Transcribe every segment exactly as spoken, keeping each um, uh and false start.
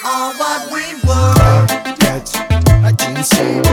are what we were. Пять, один, семь.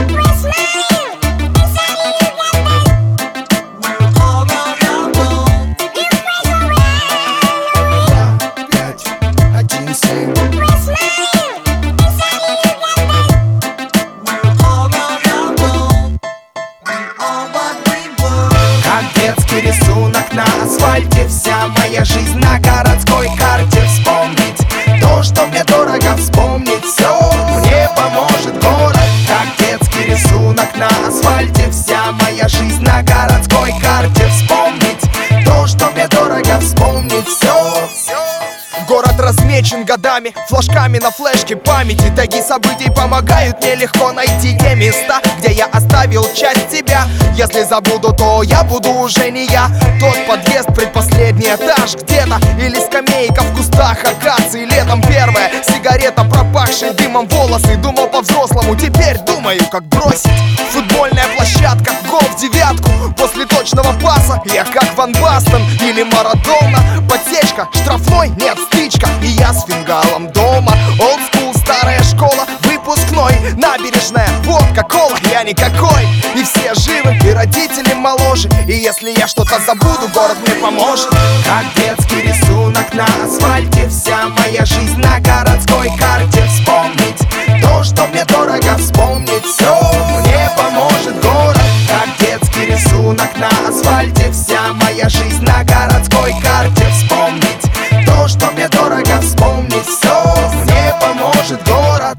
Рисунок на асфальте, вся моя жизнь на городской карте. Вспомнить то, что мне дорого, вспомнить все мне поможет город. Как детский рисунок на асфальте, вся моя жизнь на городской карте. Вспомнить то, что мне дорого, вспомнить все. Город размечен годами, флажками на флешке памяти. Таги событий помогают мне легко найти те места, где я оставил часть себя. Если забуду, то я буду уже не я. Тот подъезд, предпоследний этаж где-то, или скамейка в кустах акации. Летом первая сигарета, пропахшие дымом волосы. Думал по-взрослому, теперь думаю, как бросить. Футбольная площадка, гол в девятку. После точного паса я как Ван Бастен или Марадона. Подсечка, штрафной, нет, стычка, и я с фингалом дома. Old school, старая школа, выпускной, набережная, водка, кола, я никакой. И все живы, и родители моложе. И если я что-то забуду, город мне поможет. Как детский рисунок на асфальте, вся моя жизнь на городской карте. Вспомнить то, что мне дорого, вспомнить все мне поможет город. Как детский рисунок на асфальте, вся моя жизнь на городской карте. Вспомнить то, что мне дорого, вспомнить все мне поможет город.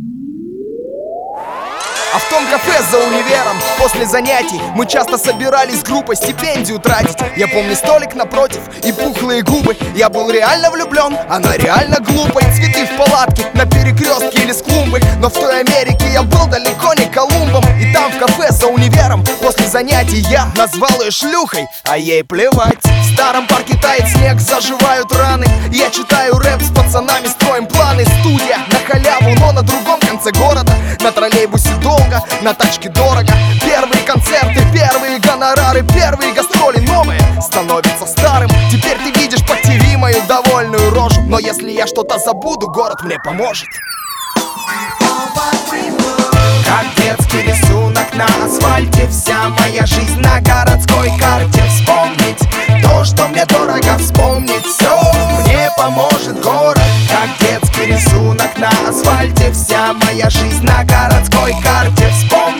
А в том кафе за универом после занятий мы часто собирались с группой стипендию тратить. Я помню столик напротив и пухлые губы. Я был реально влюблен, она реально глупой. Цветы в палатке, на перекрестке или с клумбы. Но в той Америке я был далеко не Колумбом. И там в кафе за универом после занятий я назвал ее шлюхой, а ей плевать. В старом парке тает снег, заживают раны. Я читаю рэп с пацанами, строим планы. Студия на халяву, но на другом конце города. На троллейбусе долго, на тачке дорого. Первые концерты, первые гонорары, первые гастроли новые становятся старым. Теперь ты видишь по ТВ мою довольную рожу. Но если я что-то забуду, город мне поможет. Как детский рисунок на асфальте, вся моя жизнь на городской карте. Вспомнить то, что мне дорого, вспомнить все мне поможет город. Как детский рисунок на асфальте, вся моя жизнь на городской карте. Вспомнить